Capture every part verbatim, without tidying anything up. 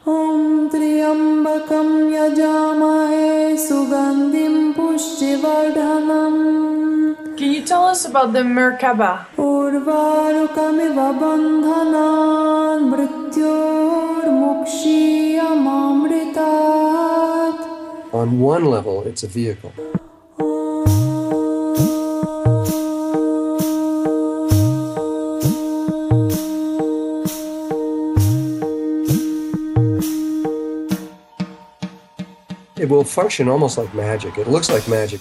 Om Triambakam Yajamahe Sugandhim Pushtivardhanam. Can you tell us about the Merkaba? Urvarukamiva bandhanan mrityor mukshiyamamritat. On one level, it's a vehicle. It will function almost like magic. It looks like magic.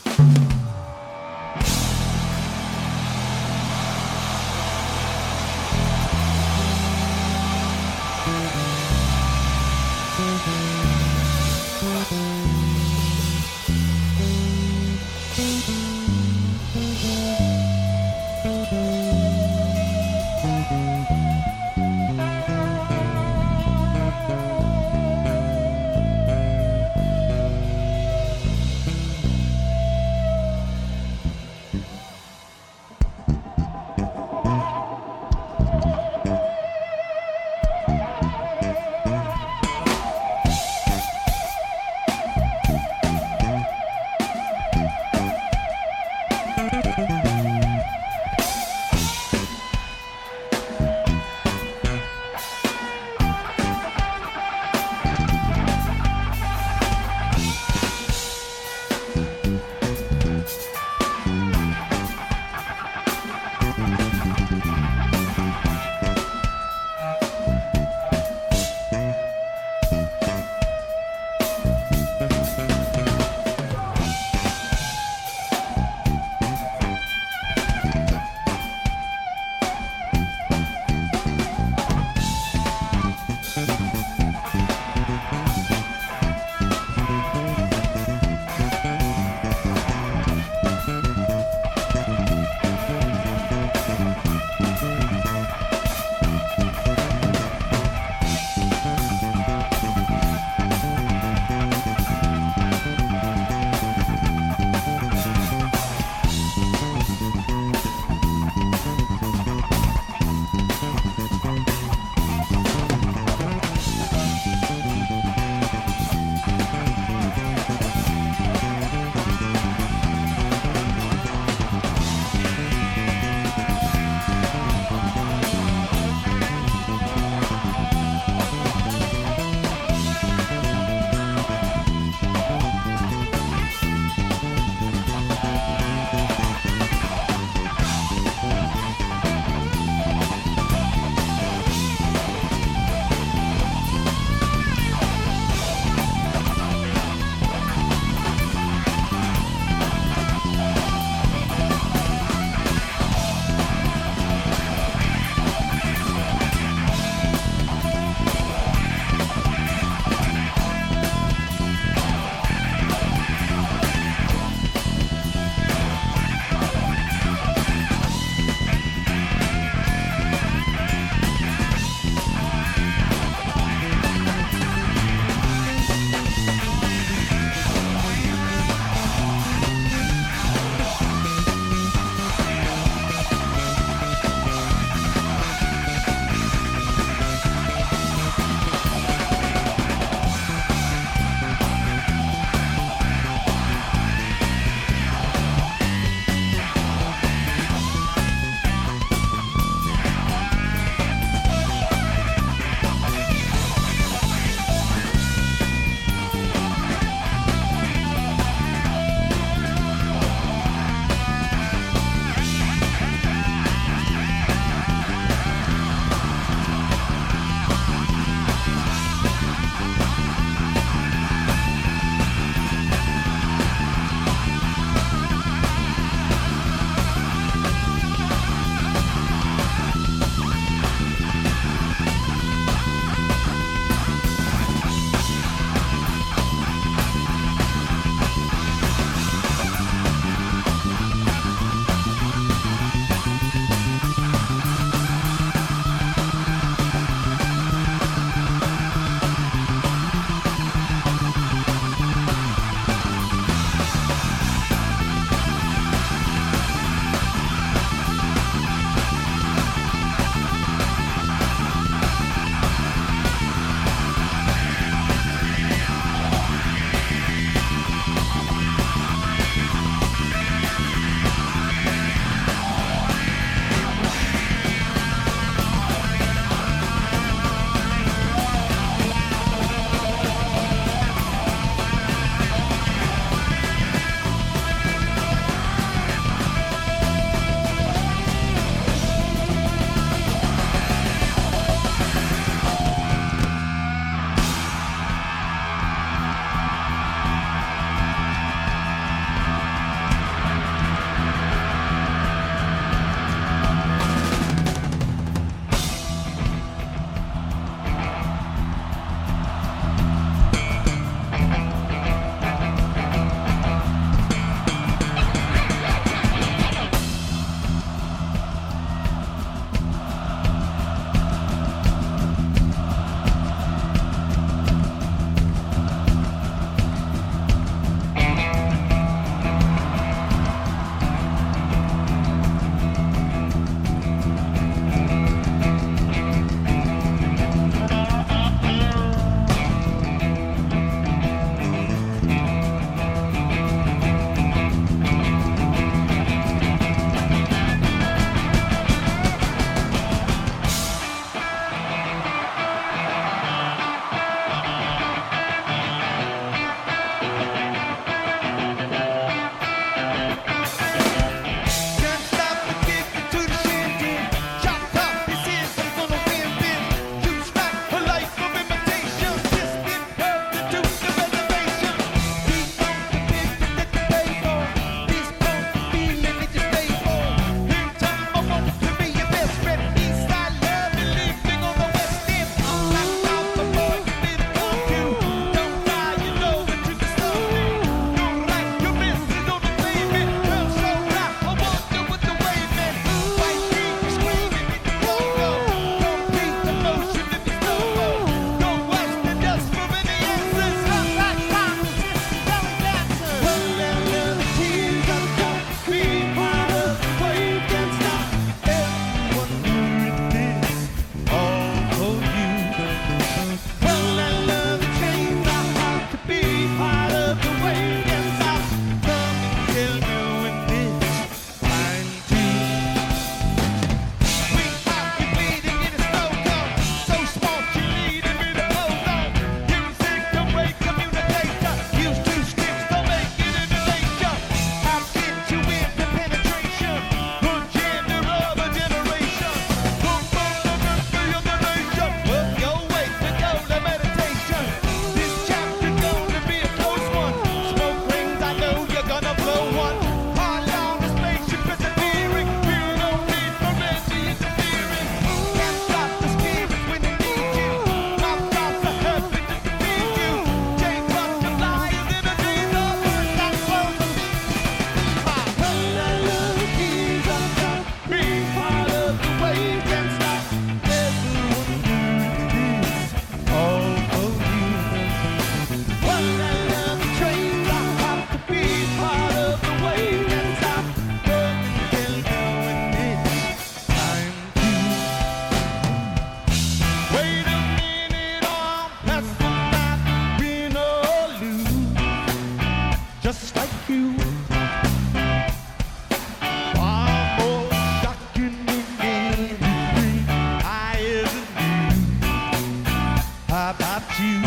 about you.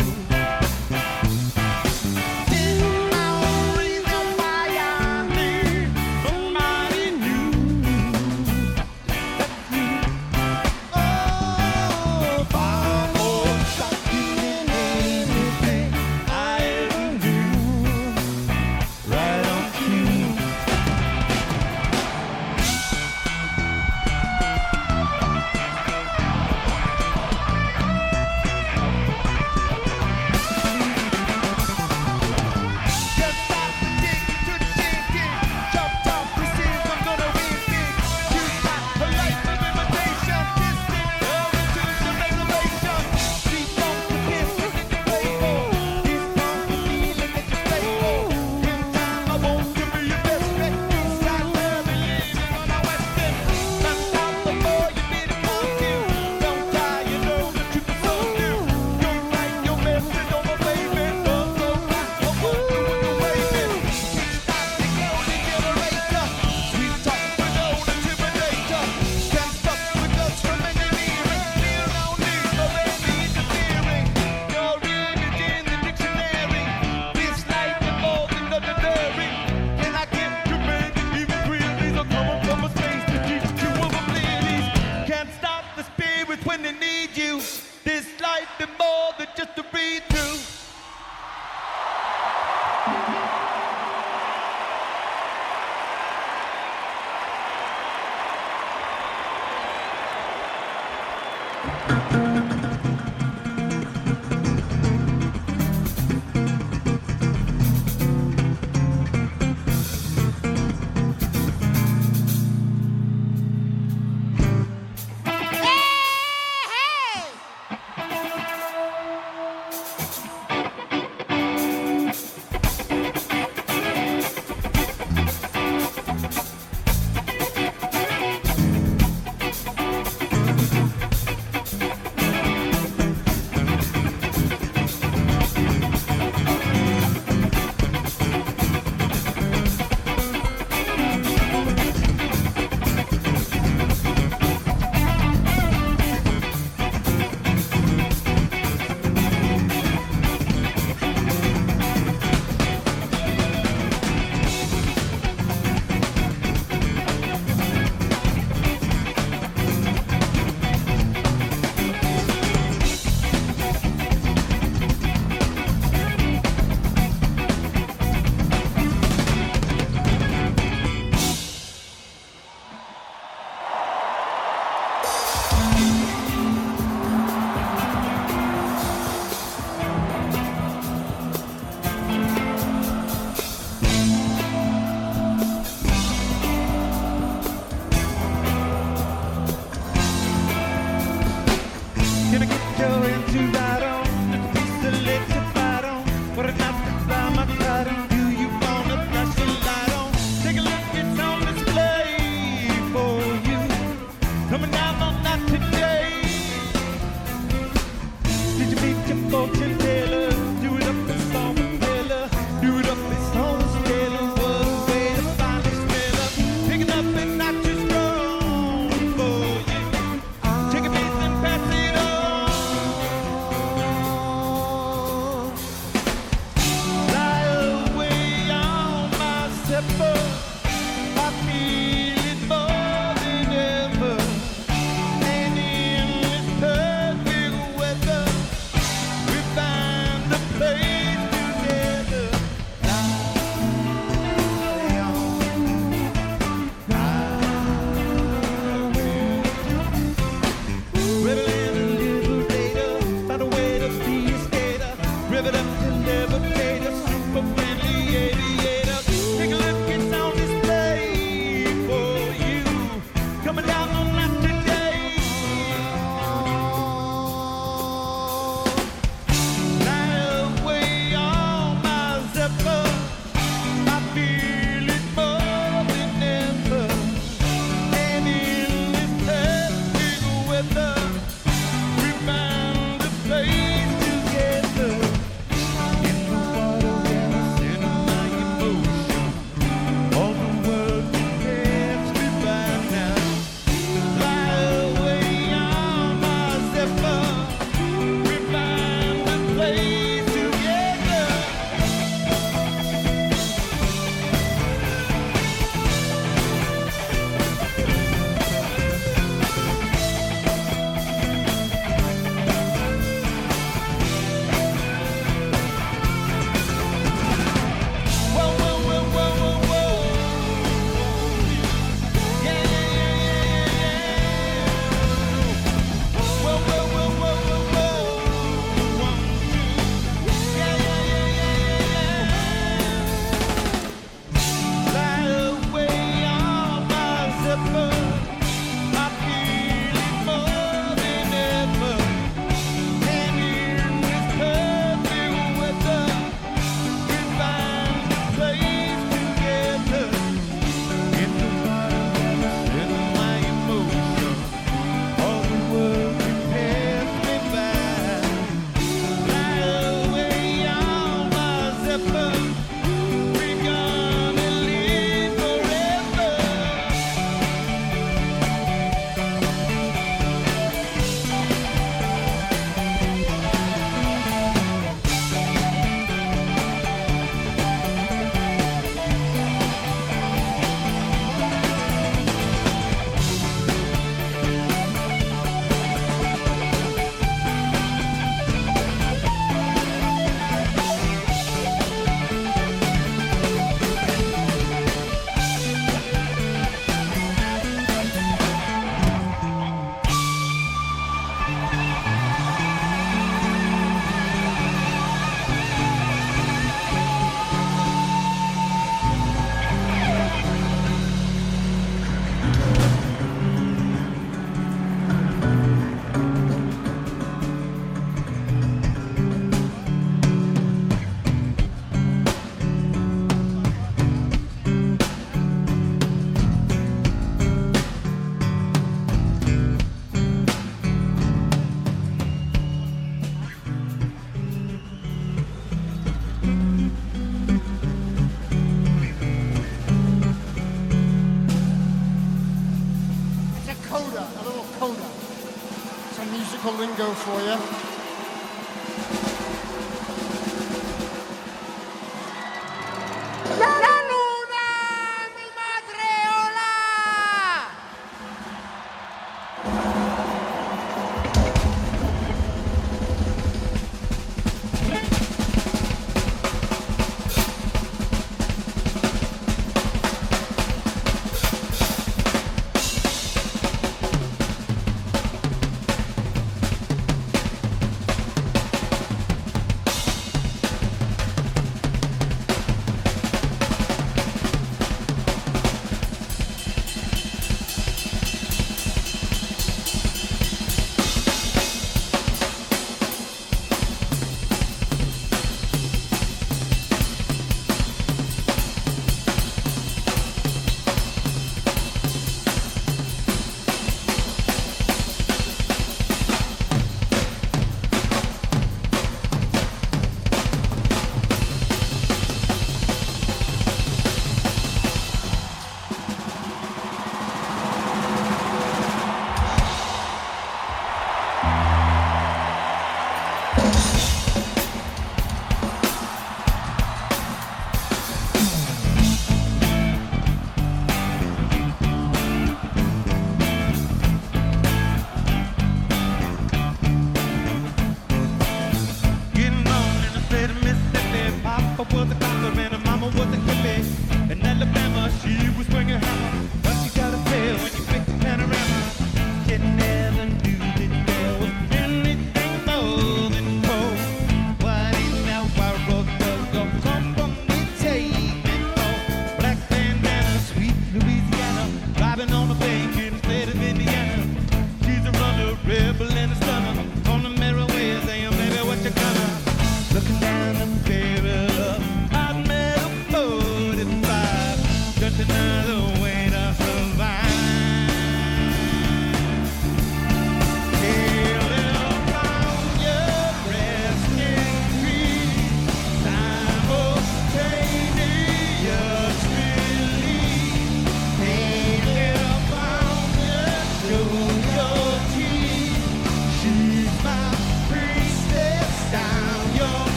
lingo for you.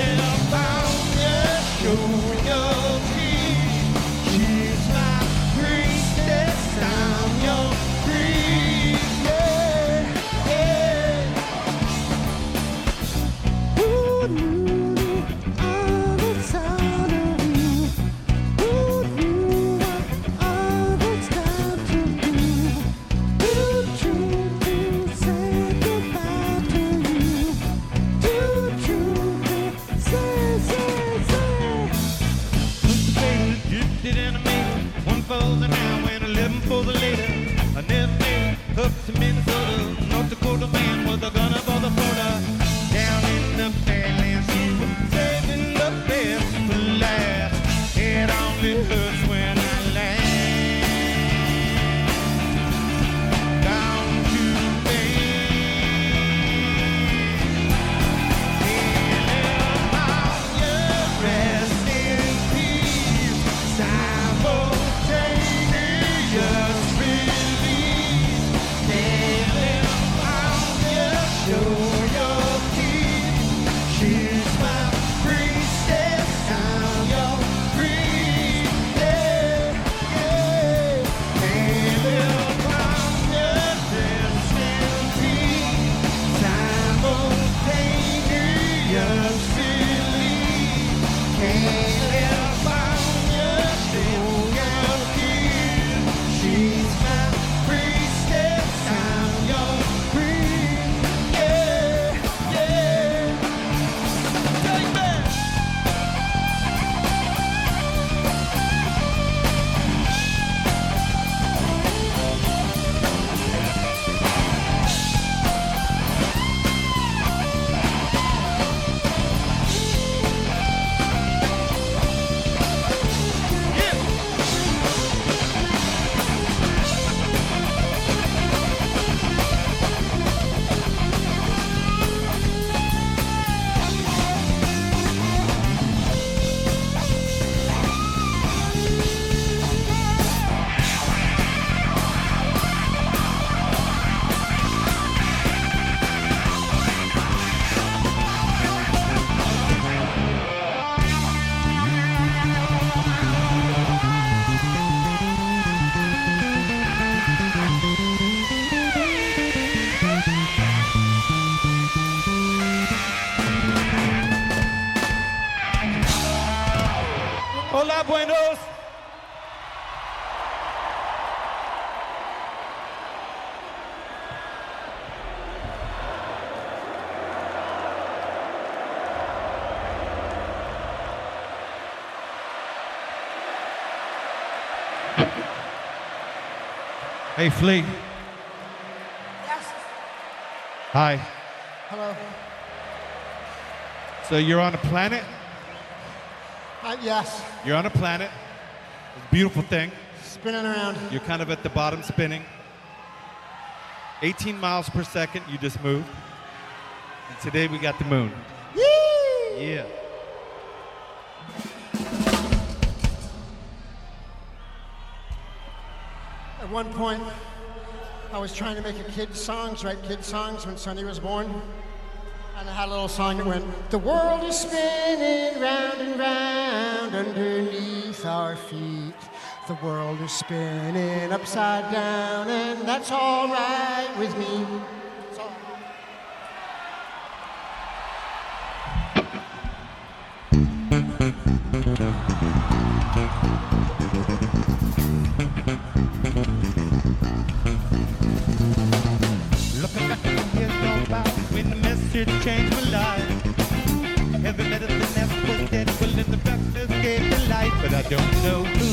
She's my Hey, Flea. Yes. Hi. Hello. So you're on a planet? Uh, yes. You're on a planet. It's a beautiful thing. Spinning around. You're kind of at the bottom spinning. eighteen miles per second, you just moved. And today we got the moon. Yee! Yeah. At one point, I was trying to make a kid's songs, write kids' songs when Sonny was born. And I had a little song that went, the world is spinning round and round underneath our feet. The world is spinning upside down, and that's all right with me. That's all. Looking back at the years gone by when the message changed my life. Every medicine that was dead, well, in the breakfast gave me life, but I don't know who.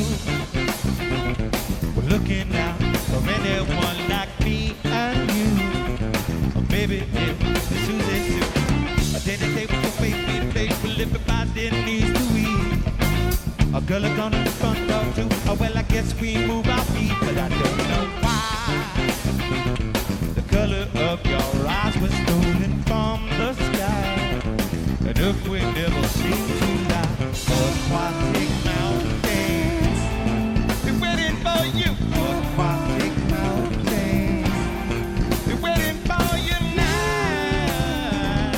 We're looking out for anyone like me and you. Or maybe it's Susie Sue. A dinner date with the way we play, well, everybody needs to eat. A girl is on the front door too. Oh, well, I guess we move our feet, but I don't know why. The color of your eyes was stolen from the sky. And if we never seem to lie, aquatic mountains, we're waiting for you. Aquatic mountains, we're waiting for you now.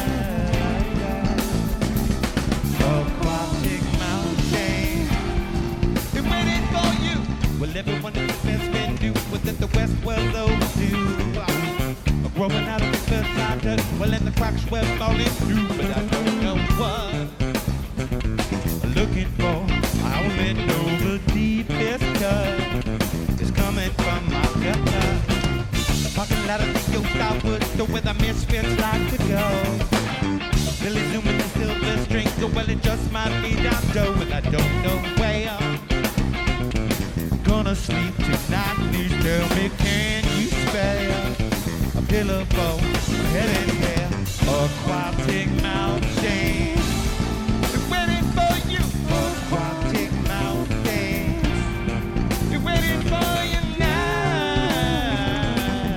Aquatic mountains, we're waiting for you. Well, everyone in the best can do was that the West was overdue. Growing out of the side dirt, well, and the cracks were falling through, but I don't know what I'm looking for. I only know the deepest cut is coming from my gutter. The parking lot of the Yost I would go where the misfits like to go. Billy zooming the silver string, so well, it just might be down Joe, and I don't know where I'm gonna sleep tonight. Please tell me, can you spare a pillow for my head and hair? Aquatic mountains, we're waiting for you. Aquatic mountains, we're waiting for you now.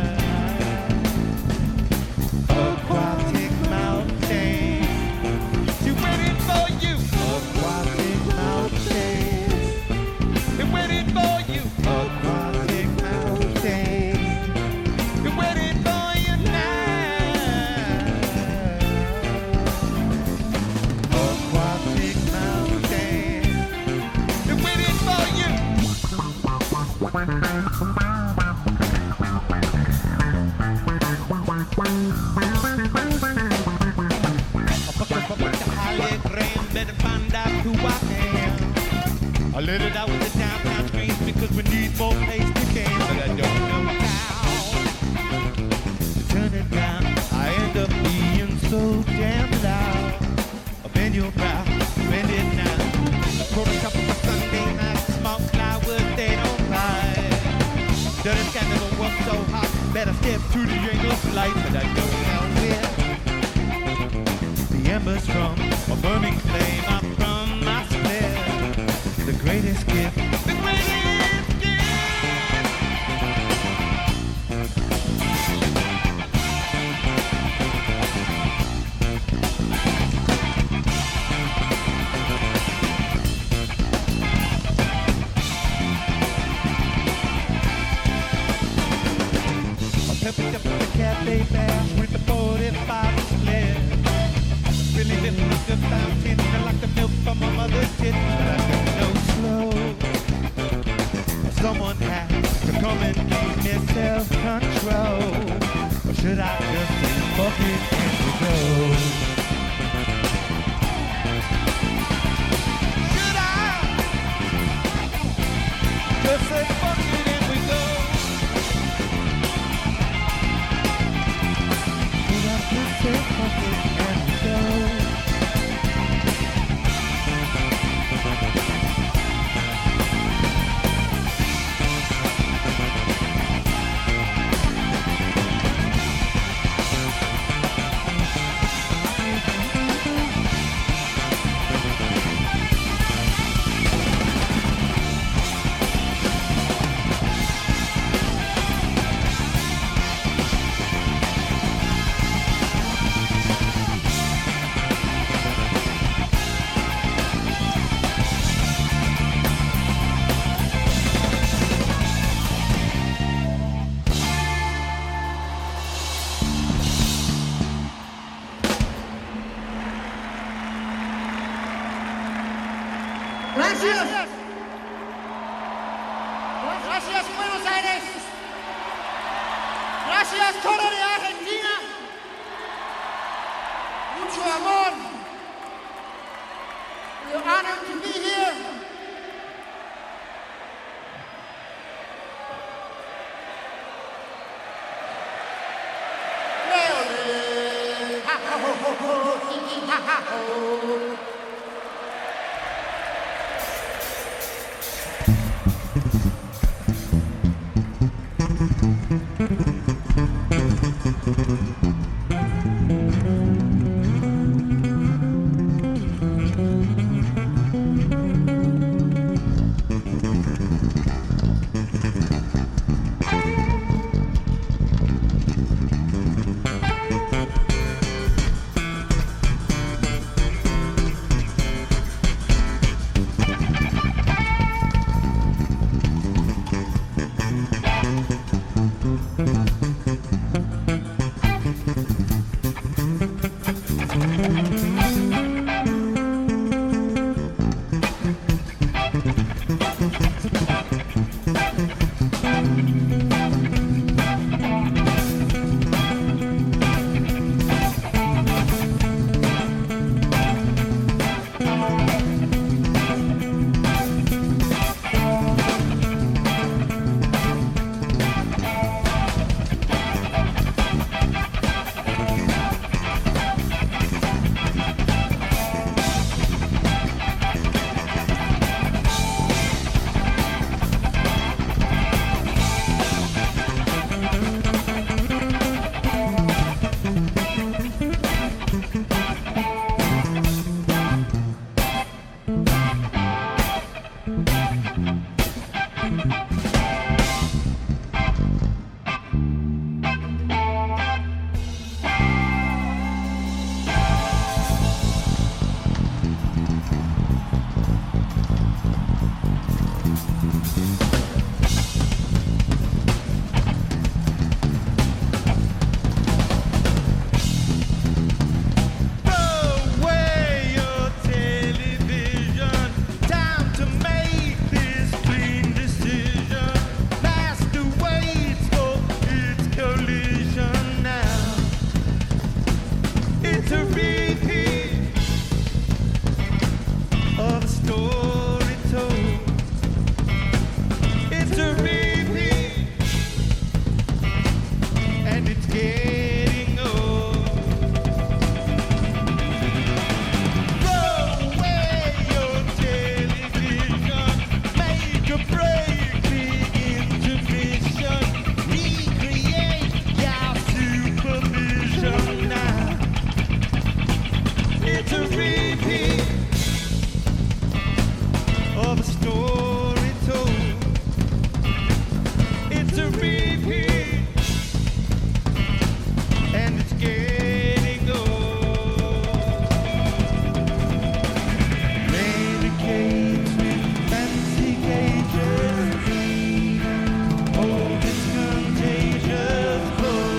Aquatic mountains, we're waiting for you. Aquatic mountains, we're waiting for you. Aquatic mountains, we're waiting for you now. Aquatic mountains, we're waiting for you. Better find out who I am. I let it out with the downtown streets because we need more place to game, but I don't know how to turn it down. I end up being so damn loud. Up in your brow, bend it now. I wrote a couple of Sunday nights, smoke flowers, they don't fly. Dirty sky never was so hot. Better step to the angel's light, but I don't know where the embers from a burning flame are from my spare. The greatest gift, the greatest gift. I peppered up the cafe bash with the forty-five split. Really living a good fountain, I like the milk from my mother's tit, but I don't know slow. Someone has to come and give me self-control, or should I just say fuck it and we go? Should I just say fuck it and we go? Should I just say fuck it and we go? Gracias. Gracias, Buenos Aires. Gracias, Toro de Argentina. Mucho amor. We're honored to be here.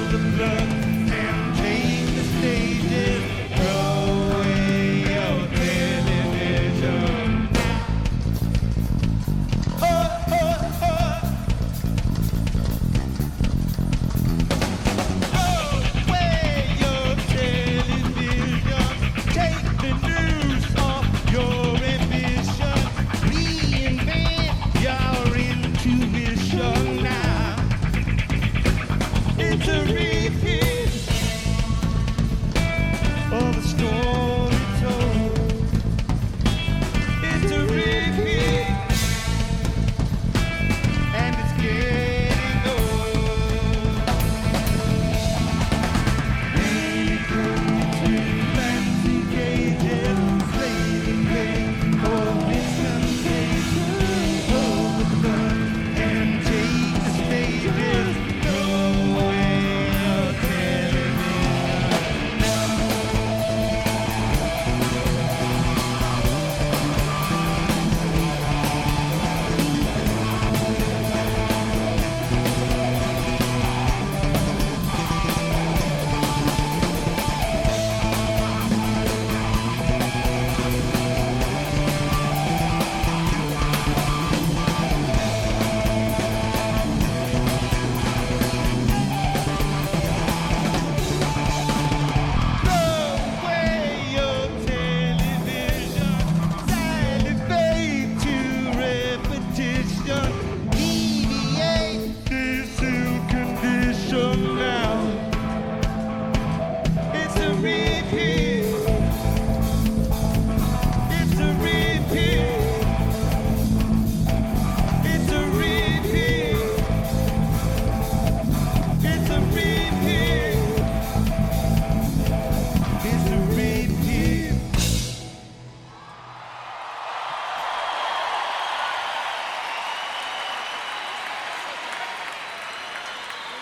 Throw away your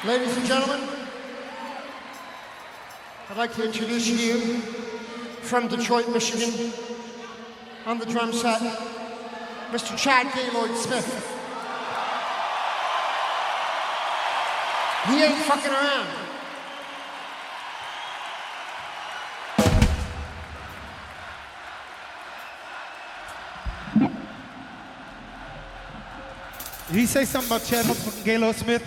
Ladies and gentlemen, I'd like to introduce you from Detroit, Michigan, on the drum set, Mister Chad Gaylord Smith. He ain't fucking around. Did he say something about Chad motherfucking Gaylord Smith?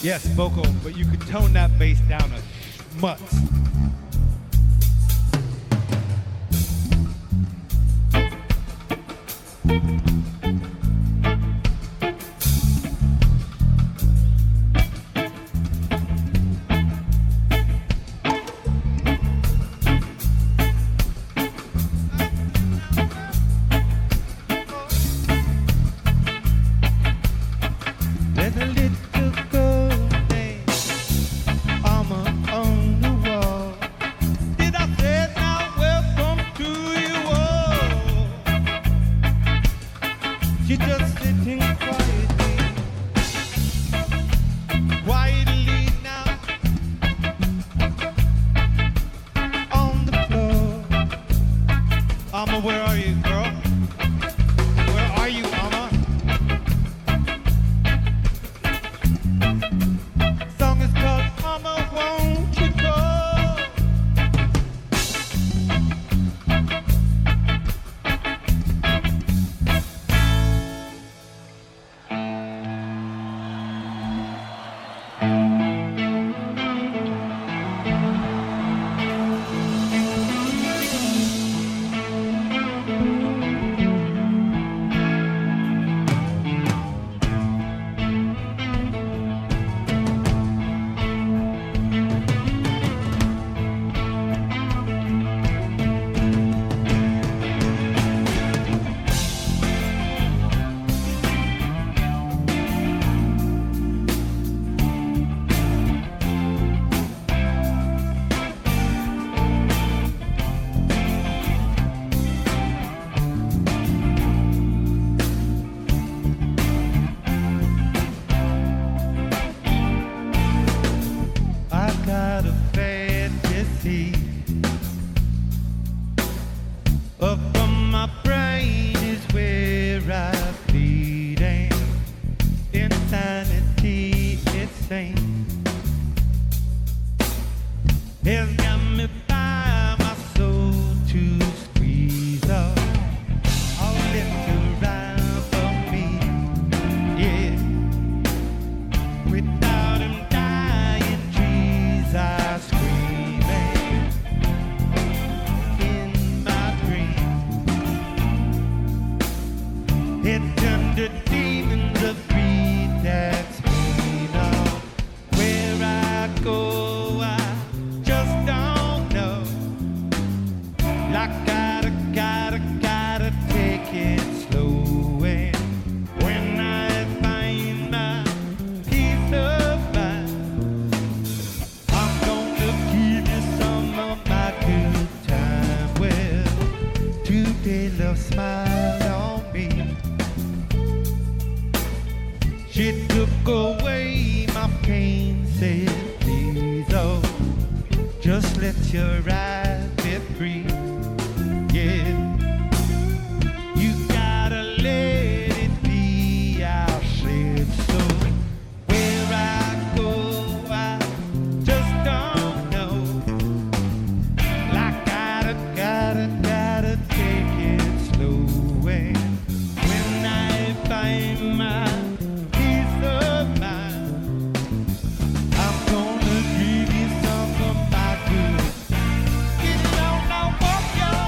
Yes, vocal, but you could tone that bass down a much. There's a little girl named Alma on the wall. Did I say now welcome to you all? She just sitting quietly, quietly now on the floor. Alma, where are you, girl? Where are you, Alma? Song is called Mama, Won't You Go? I got a fantasy up from my brain is where I bleed, and insanity it seems has got me by my soul to squeeze off all left around for me, yeah. Without him dying, trees are screaming in my dreams. It turned to demons of greed that's me now. Where I go, I just don't know. I gotta, gotta, gotta take it slow. And when I find my peace of mind, I'm gonna give you some of my good time. Well, today love smiled on me. She took away my pain, said please, oh, just let your eyes be free. Yeah, you gotta let it be, I said so. Where I go, I just don't know. I gotta, gotta, gotta take it slow. And when I find my peace of mind, I'm gonna give you some of my good. Get it on now, walk y'all.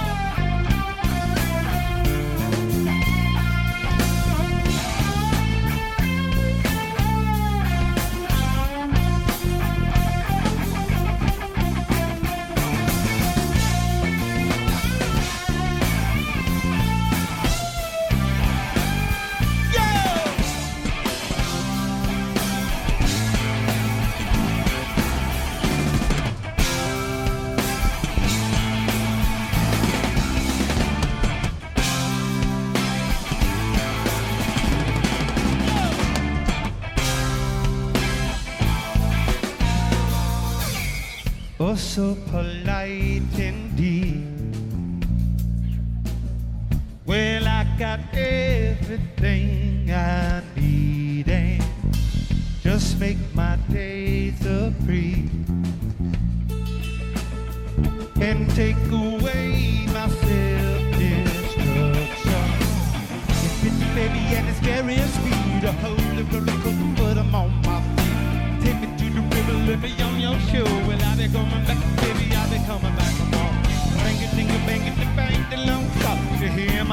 Oh, so polite indeed. Well, I got everything I need, and just make my days a breeze, and take away my self-destruction. If it's baby and it's scary and speed, a holy roller coaster, put 'em on my feet.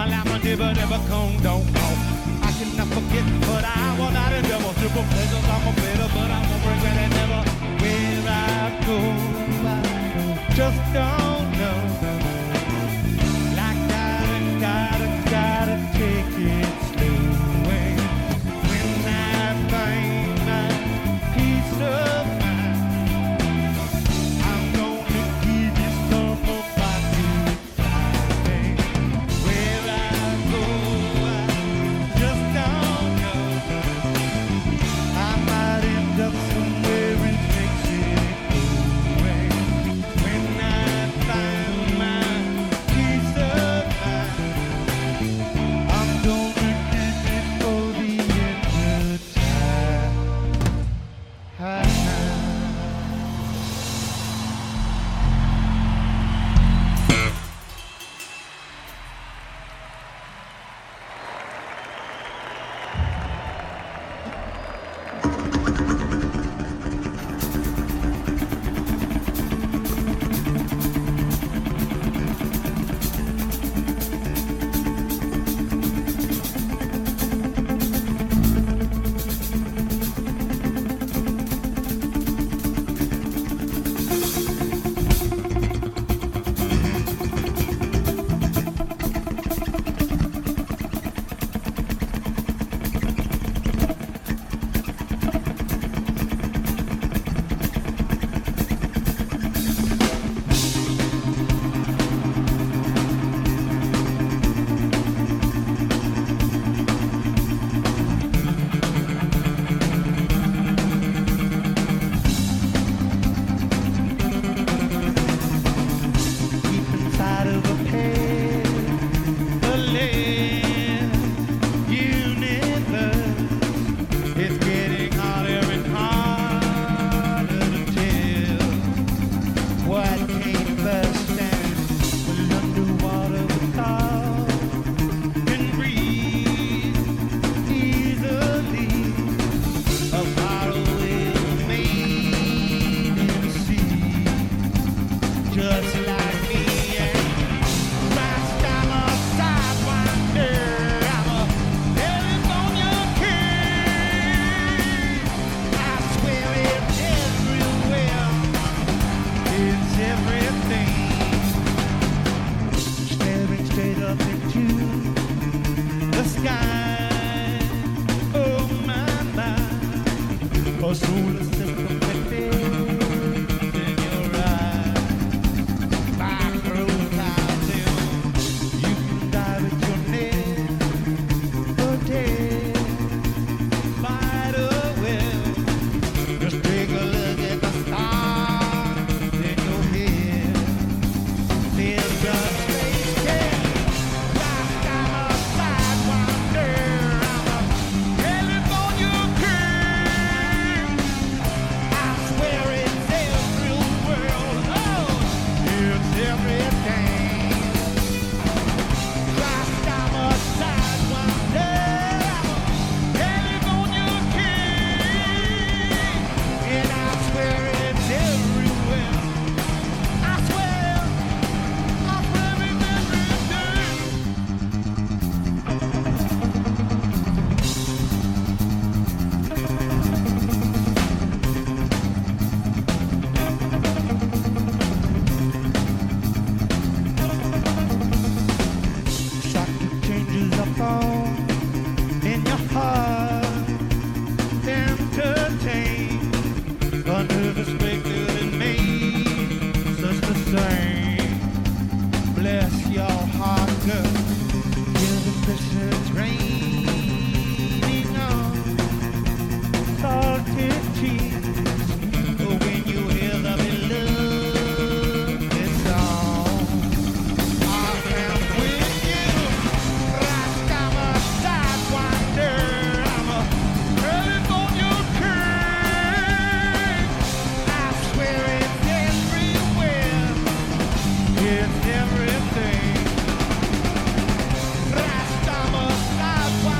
lama lama dibba dibba cone don't know. I cannot forget, but I will not endeavor. Triple pleasures, I'm a better, but I won't regret it never. Where I go, I just don't know. Like gotta, gotta, gotta take it slow. When I find my peace of mind, I'm gonna give you some of my good time. Where I go, I just don't know. I might end up somewhere in Mexico. When I find my peace of mind, I'm gonna give it for the end of time. Everything. Rasta must stop.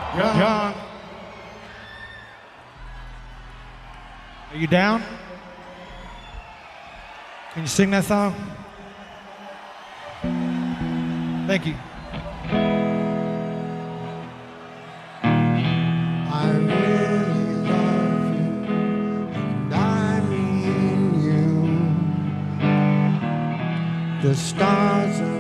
John. Are you down? Can you sing that song? Thank you. I really love you, and I mean you. The stars are